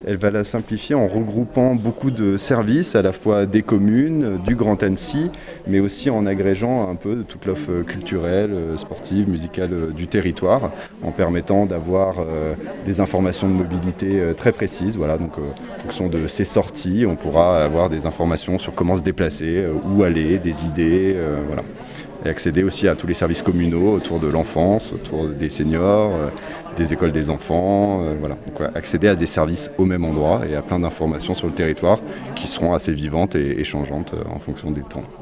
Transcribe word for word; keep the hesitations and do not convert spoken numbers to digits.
Elle va la simplifier en regroupant beaucoup de services, à la fois des communes, du Grand Annecy, mais aussi en agrégeant un peu toute l'offre culturelle, sportive, musicale du territoire, en permettant d'avoir euh, des informations de mobilité euh, très précises. Voilà, donc euh, en fonction de ces sorties, on pourra avoir des informations sur comment se déplacer, euh, où aller, des idées, euh, voilà. Et accéder aussi à tous les services communaux autour de l'enfance, autour des seniors, euh, des écoles des enfants, euh, voilà. Donc, ouais, accéder à des services au même endroit et à plein d'informations sur le territoire qui seront assez vivantes et, et changeantes euh, en fonction des temps.